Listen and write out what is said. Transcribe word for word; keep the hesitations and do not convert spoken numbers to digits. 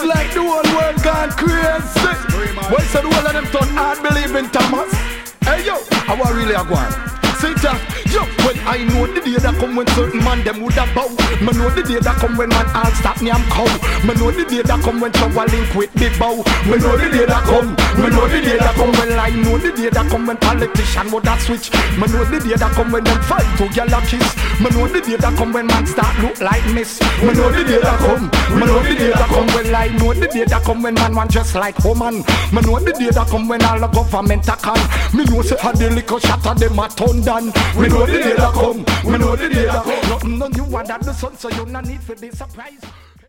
like the whole world gone crazy. Why so the whole of them turn hard believe in Thomas? Hey yo, how I really a go on? Say that, yo, when I know the day that come when certain man them would have bow. Me know the day that come when man all stop me am cow. Me know the day that come when trouble link with big bow. Me know the day that come, me know the day that come when I know the day that come when politician would that switch. Me know the day that come when them fight to get a kiss. Me know the day that come when man start look like miss. Me know the day that come, me know the day that come when I know the day that come when man want just like woman. Me know the day that come when all the government a can. Me know say how the liquor shot of them a turn down. We know the day that come, we know the day that come. Nothing on you want that the sun, so you no need for be surprised.